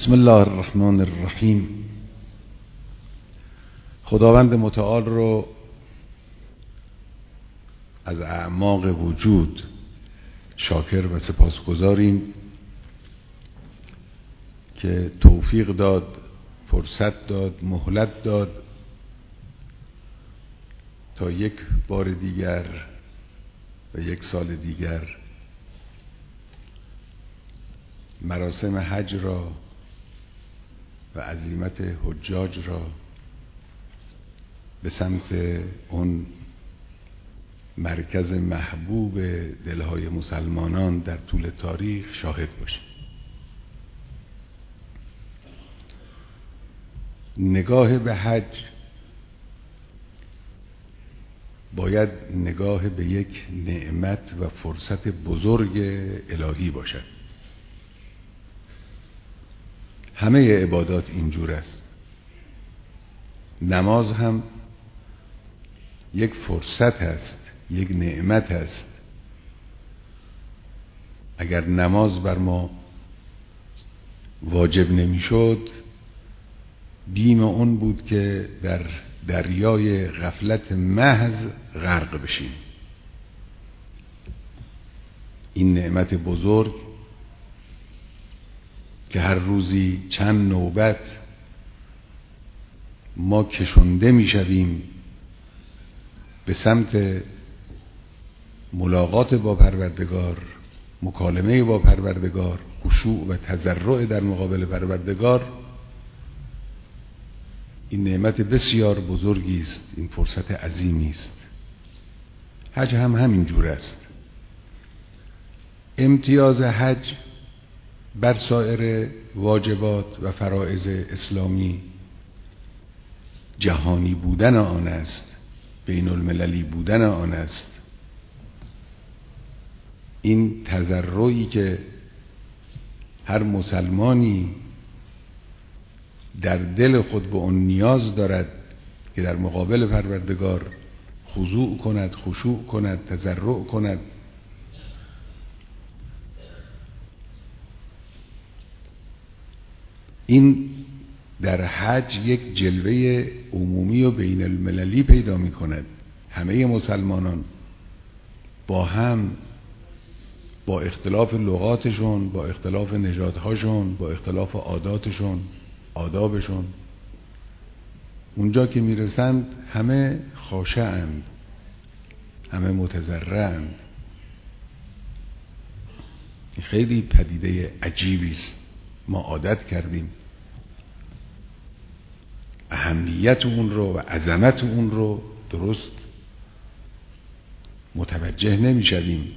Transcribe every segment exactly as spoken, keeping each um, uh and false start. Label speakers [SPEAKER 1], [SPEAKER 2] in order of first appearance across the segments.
[SPEAKER 1] بسم الله الرحمن الرحیم. خداوند متعال رو از اعماق وجود شاکر و سپاسگزاریم که توفیق داد، فرصت داد، مهلت داد تا یک بار دیگر و یک سال دیگر مراسم حج را و عزیمت حجاج را به سمت اون مرکز محبوب دلهای مسلمانان در طول تاریخ شاهد باشیم. نگاه به حج باید نگاه به یک نعمت و فرصت بزرگ الهی باشد. همه عبادات اینجور است. نماز هم یک فرصت است، یک نعمت است. اگر نماز بر ما واجب نمیشد، بیم اون بود که در دریای غفلت محض غرق بشیم. این نعمت بزرگ که هر روزی چند نوبت ما کشنده میشویم به سمت ملاقات با پروردگار، مکالمه با پروردگار، خشوع و تضرع در مقابل پروردگار، این نعمت بسیار بزرگی است، این فرصت عظیمی است. حج هم همین جور است. امتیاز حج بر سایر واجبات و فرائض اسلامی جهانی بودن آن است، بین المللی بودن آن است. این تضرعی که هر مسلمانی در دل خود به آن نیاز دارد که در مقابل پروردگار خضوع کند، خشوع کند، تضرع کند، این در حج یک جلوه عمومی و بین المللی پیدا می کند. همه مسلمانان با هم، با اختلاف لغاتشون، با اختلاف نژادهاشون، با اختلاف عاداتشون، آدابشون، اونجا که میرسند همه خاشعند، همه متضرعند. خیلی پدیده عجیبی است. ما عادت کردیم اهمیت اون رو و عظمت اون رو درست متوجه نمی‌شویم.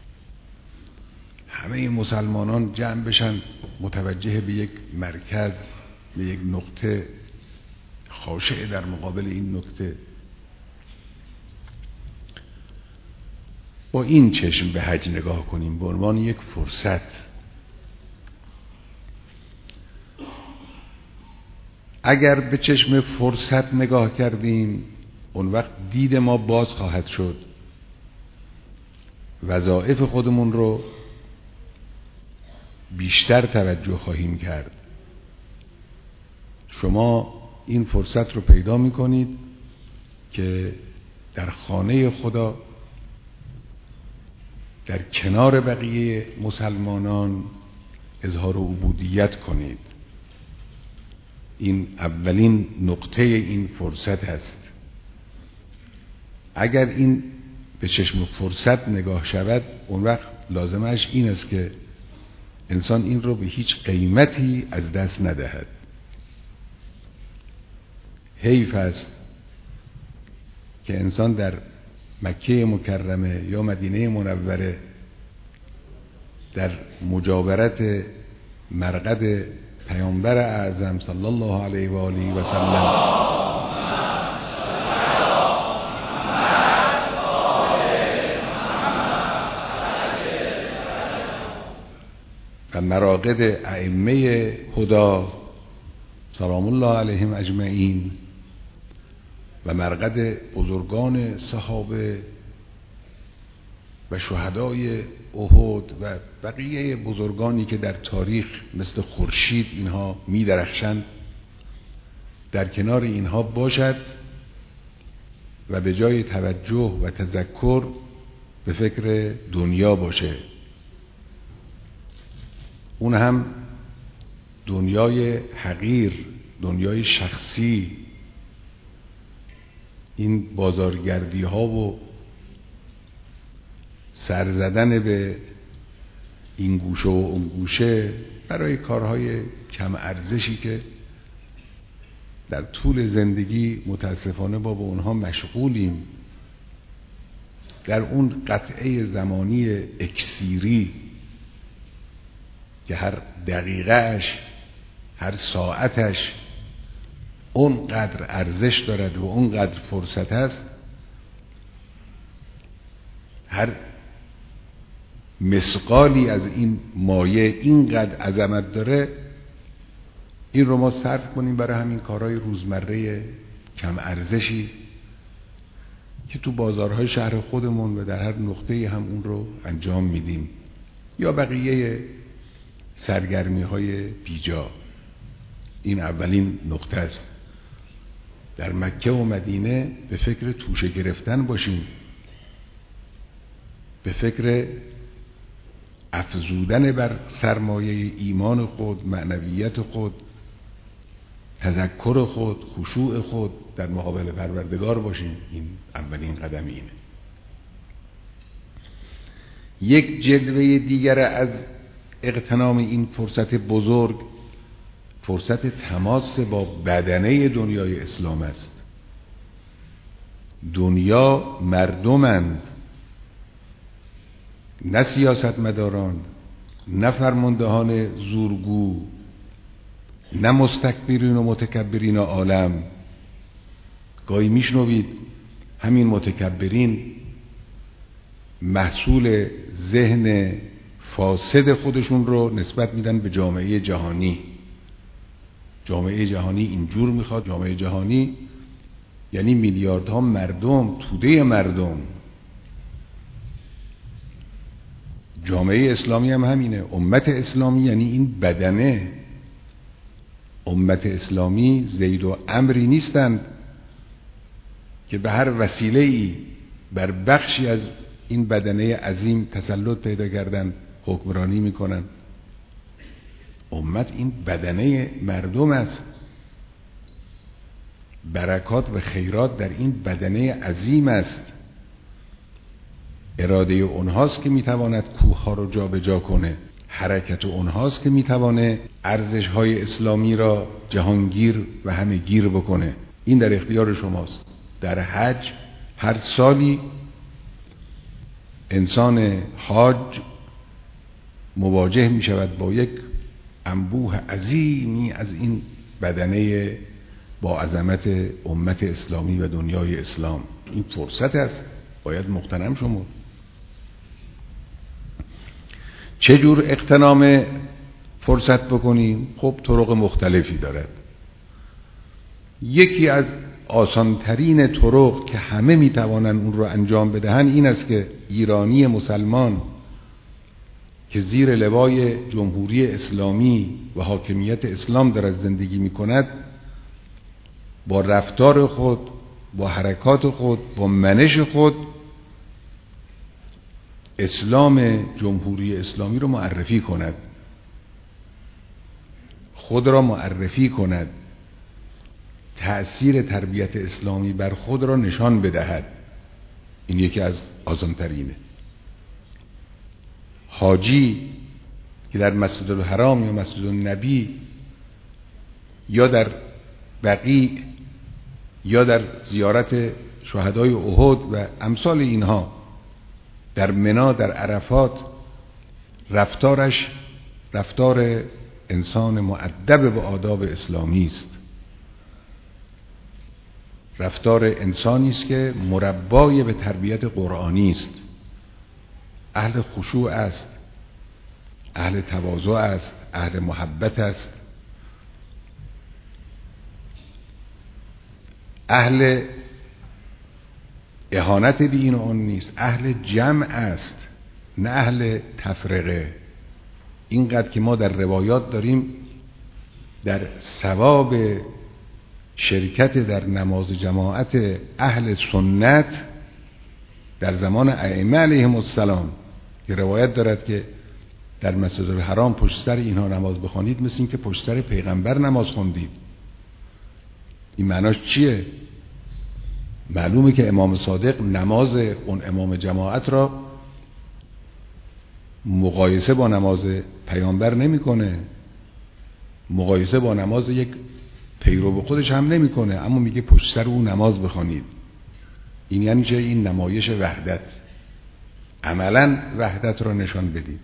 [SPEAKER 1] همه مسلمانان جمع بشن متوجه به یک مرکز، به یک نقطه، خاشع در مقابل این نقطه. با این چشم به حج نگاه کنیم به عنوان یک فرصت. اگر به چشم فرصت نگاه کردیم، اون وقت دید ما باز خواهد شد. وظایف خودمون رو بیشتر توجه خواهیم کرد. شما این فرصت رو پیدا می‌کنید که در خانه خدا، در کنار بقیه مسلمانان اظهار عبودیت کنید. این اولین نقطه این فرصت است. اگر این به چشم فرصت نگاه شود، اون وقت لازمش این است که انسان این رو به هیچ قیمتی از دست ندهد. حیف است که انسان در مکه مکرمه یا مدینه منوره در مجاورت مرقد پیامبر اعظم صلی الله علیه و آله و سلم و مراقد ائمه هدا سلام الله علیهم اجمعین و مرقد بزرگان صحابه و شهدای احد و بقیه بزرگانی که در تاریخ مثل خورشید اینها می درخشند در کنار اینها باشد و به جای توجه و تذکر به فکر دنیا باشه، اون هم دنیای حقیر، دنیای شخصی، این بازارگردی ها و سر زدن به این گوشه و اون گوشه برای کارهای کم ارزشی که در طول زندگی متاسفانه با به اونها مشغولیم، در اون قطعه زمانی اکسیری که هر دقیقهش، هر ساعتش اونقدر ارزش دارد و اونقدر فرصت هست، هر مثقالی از این مایه اینقدر عظمت داره، این رو ما صرف کنیم برای همین کارهای روزمره کم ارزشی که تو بازارهای شهر خودمون و در هر نقطه هم اون رو انجام میدیم، یا بقیه سرگرمی های بیجا. این اولین نقطه است. در مکه و مدینه به فکر توشه گرفتن باشیم، به فکر افزودن بر سرمایه ایمان خود، معنویت خود، تذکر خود، خشوع خود در مقابل پروردگار باشیم. این اولین قدم اینه. یک جلوه دیگر از اغتنام این فرصت بزرگ، فرصت تماس با بدنه دنیای اسلام است. دنیا مردمند، نه سیاستمداران، نه فرماندهان زورگو، نه مستکبرین و متکبرین عالم. گاهی میشنوید همین متکبرین محصول ذهن فاسد خودشون رو نسبت میدن به جامعه جهانی. جامعه جهانی اینجور میخواد. جامعه جهانی یعنی میلیاردها مردم، توده مردم. جامعه اسلامی هم همینه. امت اسلامی یعنی این بدنه. امت اسلامی زید و عمری نیستند که به هر وسیله‌ای بر بخشی از این بدنه عظیم تسلط پیدا کردن، حکمرانی میکنن. امت این بدنه مردم است. برکات و خیرات در این بدنه عظیم است. اراده اونهاست که میتواند کوه ها رو جا به جا کنه. حرکت اونهاست که میتوانه ارزش های اسلامی را جهانگیر و همه گیر بکنه. این در اختیار شماست. در حج هر سالی انسان حاج مواجه می شود با یک انبوه عظیمی از این بدنه با عظمت امت اسلامی و دنیای اسلام. این فرصت است، باید مغتنم شمرد. چه جور اغتنام فرصت بکنیم؟ خب طرق مختلفی دارد. یکی از آسانترین طرق که همه میتوانند اون رو انجام بدهند این است که ایرانی مسلمان که زیر لوای جمهوری اسلامی و حاکمیت اسلام دارد زندگی میکند، با رفتار خود، با حرکات خود، با منش خود اسلام جمهوری اسلامی رو معرفی کند، خود را معرفی کند، تأثیر تربیت اسلامی بر خود را نشان بدهد. این یکی از آسان‌ترینه. حاجی که در مسجد الحرام یا مسجد النبی یا در بقیع یا در زیارت شهدای احد و امثال اینها، در منی، در عرفات، رفتارش رفتار انسان مؤدب به آداب اسلامی است. رفتار انسانی است که مربای به تربیت قرآنی است. اهل خشوع است، اهل تواضع است، اهل محبت است، اهل اهانت به این و اون نیست، اهل جمع است نه اهل تفرقه. اینقدر که ما در روایات داریم در ثواب شرکت در نماز جماعت اهل سنت در زمان ائمه علیهم السلام که روایت دارد که در مسجد الحرام پشت سر اینها نماز بخوانید مثل این که پشت سر پیغمبر نماز خوندید. این معناش چیه؟ معلومه که امام صادق نماز اون امام جماعت را مقایسه با نماز پیامبر نمیکنه، مقایسه با نماز یک پیرو خودش هم نمیکنه، اما میگه پشت سر او نماز بخوانید. این یعنی چه؟ این نمایش وحدت، عملا وحدت را نشان بدید.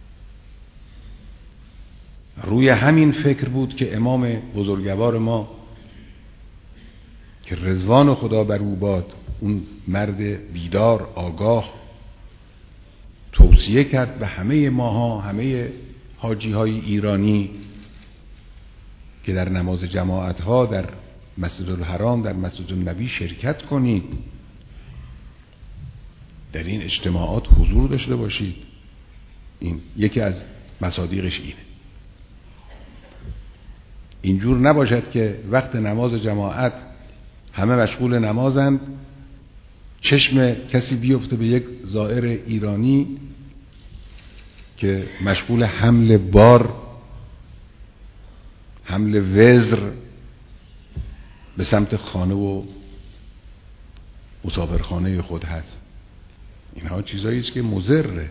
[SPEAKER 1] روی همین فکر بود که امام بزرگوار ما که رضوان خدا بر او باد، اون مرد بیدار آگاه، توصیه کرد به همه ماها، همه حاجی های ایرانی که در نماز جماعت ها در مسجد الحرام، در مسجد النبی شرکت کنید، در این اجتماعات حضور داشته باشید. این یکی از مصادیقش اینه. اینجور نباشد که وقت نماز جماعت همه مشغول نمازند، چشم کسی بیفته به یک زائر ایرانی که مشغول حمل بار، حمل وزر به سمت خانه و مسافرخانه خود هست. اینها چیزایی است که مضره.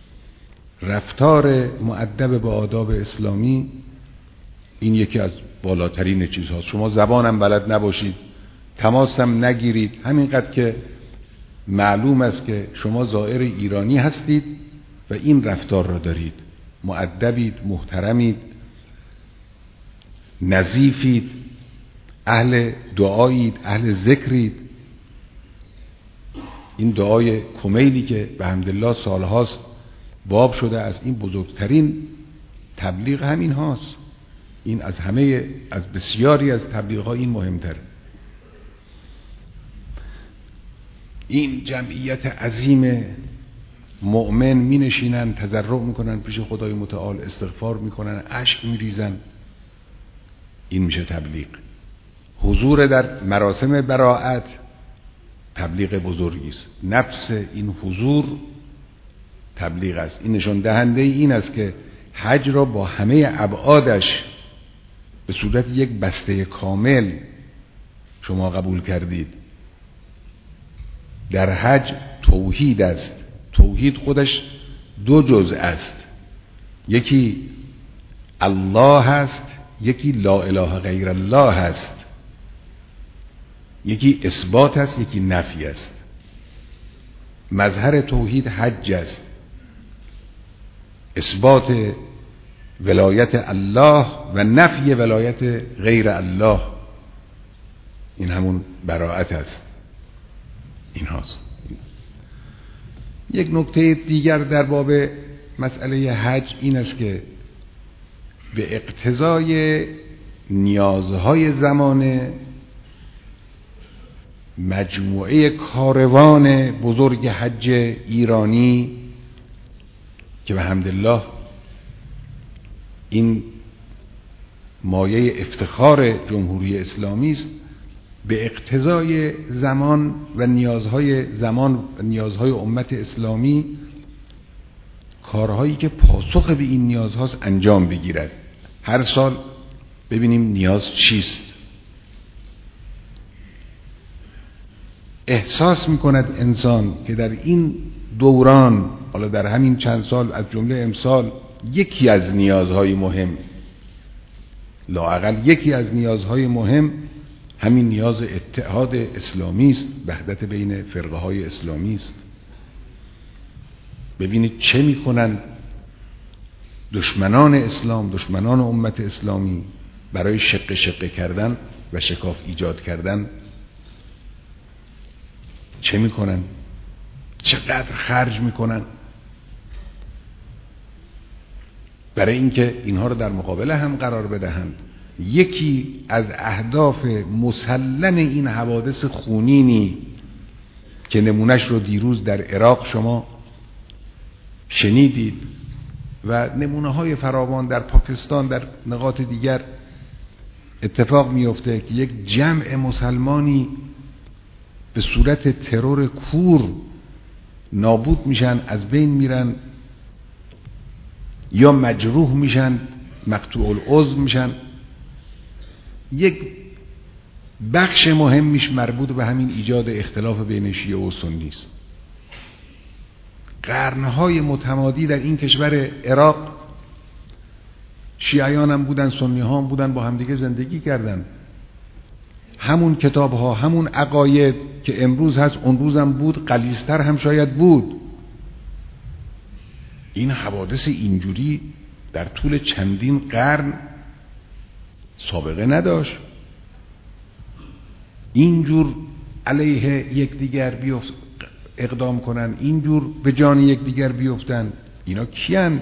[SPEAKER 1] رفتار مؤدب با آداب اسلامی این یکی از بالاترین چیزهاست. شما زبانم بلد نباشید، تماسم نگیرید، همینقدر که معلوم است که شما زائر ایرانی هستید و این رفتار را دارید، مؤدبید، محترمید، نظیفید، اهل دعایید، اهل ذکرید. این دعای کمیلی که به حمدالله سالهاست باب شده است، این بزرگترین تبلیغ همین هاست. این از همه، از بسیاری از تبلیغ ها این مهمتر. این جمعیت عظیم مؤمن می نشینن، تضرع می کنن پیش خدای متعال، استغفار می کنن، اشک می ریزن. این میشه تبلیغ. حضور در مراسم براءت تبلیغ بزرگی است. نفس این حضور تبلیغ است. این نشان دهنده این است که حج را با همه ابعادش به صورت یک بسته کامل شما قبول کردید. در حج توحید است. توحید خودش دو جزء است، یکی الله هست، یکی لا اله غیر الله هست. یکی اثبات است، یکی نفی است. مظهر توحید حج است، اثبات ولایت الله و نفی ولایت غیر الله. این همون براءت است. این هاست. یک نکته دیگر در باب مسئله حج این است که به اقتضای نیازهای زمان مجموعه کاروان بزرگ حج ایرانی که به حمدالله این مایه افتخار جمهوری اسلامی است، به اقتضای زمان و نیازهای زمان و نیازهای امت اسلامی کارهایی که پاسخ به این نیازهاست انجام بگیرد. هر سال ببینیم نیاز چیست. احساس میکند انسان که در این دوران، حالا در همین چند سال از جمله امسال، یکی از نیازهای مهم، لااقل یکی از نیازهای مهم همین نیاز اتحاد اسلامی است، وحدت بین فرقه های اسلامی است. ببینید چه میکنند دشمنان اسلام، دشمنان امت اسلامی برای شقه شقه کردن و شکاف ایجاد کردن. چه میکنن؟ چقدر خرج میکنن برای اینکه اینها رو در مقابله هم قرار بدهند. یکی از اهداف مسلم این حوادث خونینی که نمونهش رو دیروز در عراق شما شنیدید و نمونه های فراوان در پاکستان، در نقاط دیگر اتفاق میفته که یک جمع مسلمانی به صورت ترور کور نابود میشن، از بین میرن یا مجروح میشن، مقطوع العضو میشن. یک بخش مهمیش مربوط به همین ایجاد اختلاف بین شیعه و سنی است. قرنهای متمادی در این کشور عراق شیعیان هم بودن، سنی ها هم بودن، با همدیگه زندگی کردن. همون کتاب ها، همون عقاید که امروز هست اون روز هم بود، غلیظتر هم شاید بود. این حوادث اینجوری در طول چندین قرن سابقه نداشت. اینجور علیه یکدیگر بیفت اقدام کنن، اینجور به جان یکدیگر بیفتن، اینا کیان؟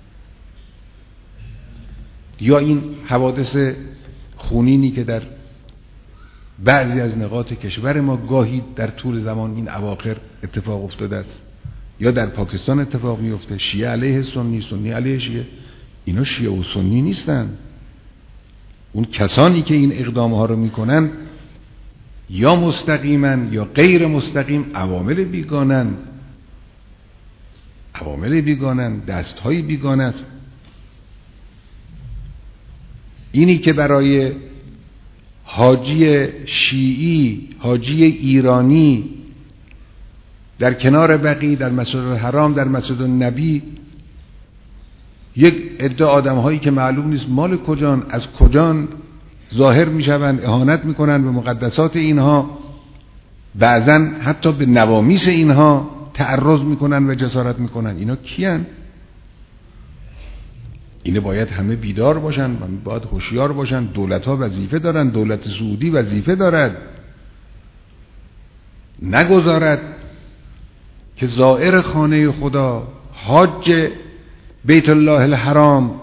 [SPEAKER 1] یا این حوادث خونینی که در بعضی از نقاط کشور ما گاهی در طول زمان این اواخر اتفاق افتاده است، یا در پاکستان اتفاق میفته، شیعه علیه سنی، سنی علیه شیعه. اینا شیعه و سنی نیستن. اون کسانی که این اقدام ها رو میکنن یا مستقیما یا غیر مستقیم عوامل بیگانن، عوامل بیگانن، دستهای بیگانه است. اینی که برای حاجی شیعی، حاجی ایرانی در کنار بقیع، در مسجد الحرام، در مسجد النبی، یک عده آدم هایی که معلوم نیست مال کجان، از کجان ظاهر می شوند، اهانت می کنند به مقدسات اینها، بعضا حتی به نوامیس اینها تعرض می کنند و جسارت می کنند. اینا کیان؟ اینه باید همه بیدار باشن، باید هوشیار باشن. دولت ها وظیفه دارن، دولت سعودی وظیفه دارد نگذارد که زائر خانه خدا، حاج بیت الله الحرام،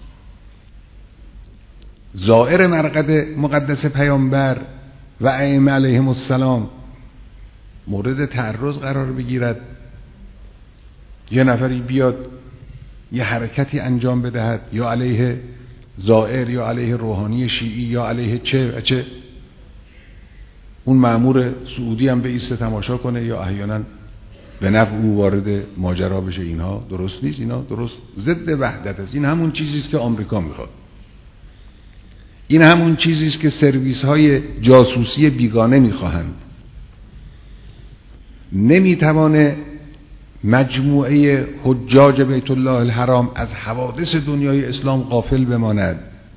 [SPEAKER 1] زائر مرقد مقدس پیامبر و ائمه علیهم السلام مورد تعرض قرار بگیرد. یه نفری بیاد یه حرکتی انجام بدهد، یا علیه زائر یا علیه روحانی شیعی یا علیه چه و چه، اون مأمور سعودی هم به ایسته تماشا کنه یا احیانا به نفع او وارد ماجرا بشه. اینها درست نیست، اینا درست ضد وحدت است. این همون چیزی است که آمریکا میخواد. این همون چیزی است که سرویس های جاسوسی بیگانه میخواهند. نمیتوانه مجموعه حجاج بیت الله الحرام از حوادث دنیای اسلام غافل بماند.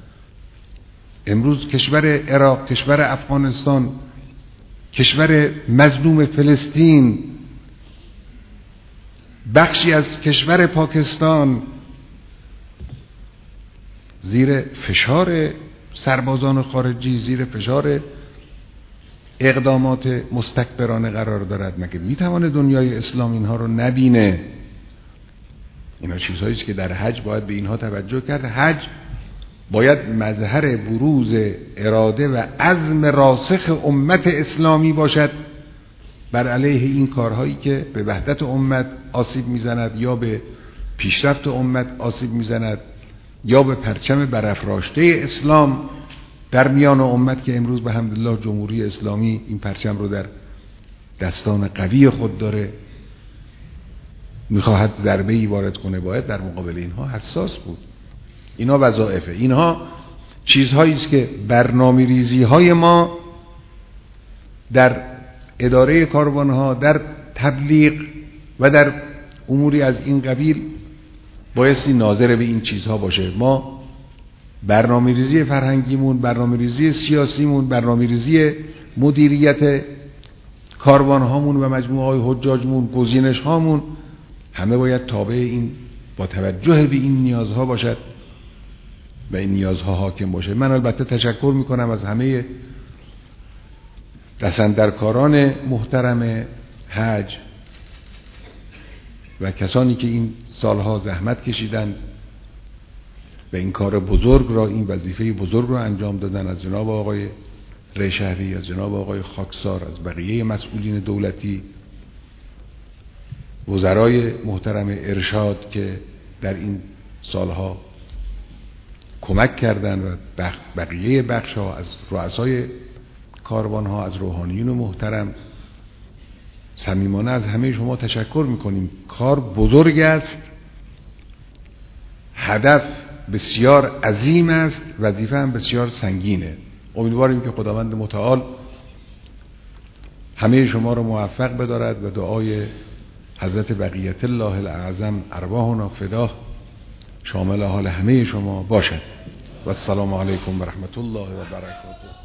[SPEAKER 1] امروز کشور عراق، کشور افغانستان، کشور مظلوم فلسطین، بخشی از کشور پاکستان زیر فشار سربازان خارجی، زیر فشار اقدامات مستکبرانه قرار دارد. مگه میتوانه دنیای اسلام اینها رو نبینه؟ اینا چیزهایی است که در حج باید به اینها توجه کرد. حج باید مظهر بروز اراده و عزم راسخ امت اسلامی باشد بر علیه این کارهایی که به وحدت امت آسیب میزند، یا به پیشرفت امت آسیب میزند، یا به پرچم برافراشته اسلام در میان امت که امروز به حمدالله جمهوری اسلامی این پرچم رو در دستان قوی خود داره، میخواهد ضربه‌ای وارد کنه. باید در مقابل اینها حساس بود. اینا وظایفه، اینها چیزهایی است که برنامه‌ریزی های ما در اداره کاروانها، در تبلیغ و در اموری از این قبیل بایستی ناظر به این چیزها باشه. ما برنامه‌ریزی فرهنگیمون، برنامه‌ریزی سیاسیمون، برنامه‌ریزی مدیریت کاروانهامون و مجموعه های حجاجمون، گزینش هامون، همه باید تابع این، با توجه به این نیازها باشد و این نیازها حاکم باشه. من البته تشکر میکنم از همه دستاندرکاران محترم حج و کسانی که این سالها زحمت کشیدند و این کار بزرگ را، این وظیفه بزرگ را انجام دادن، از جناب آقای ریشهری، از جناب آقای خاکسار، از بقیه مسئولین دولتی وزرای محترم ارشاد که در این سالها کمک کردن و بقیه بخش ها از رؤسای کاروان ها، از روحانیون محترم، صمیمانه از همه شما تشکر میکنیم. کار بزرگ است، هدف بسیار عظیم است، وظیفه هم بسیار سنگینه. امیدواریم که خداوند متعال همه شما رو موفق بدارد و دعای حضرت بقیت الله الاعظم ارواحنا فداه شامل حال همه شما باشد. و السلام علیکم و رحمت الله و برکاته.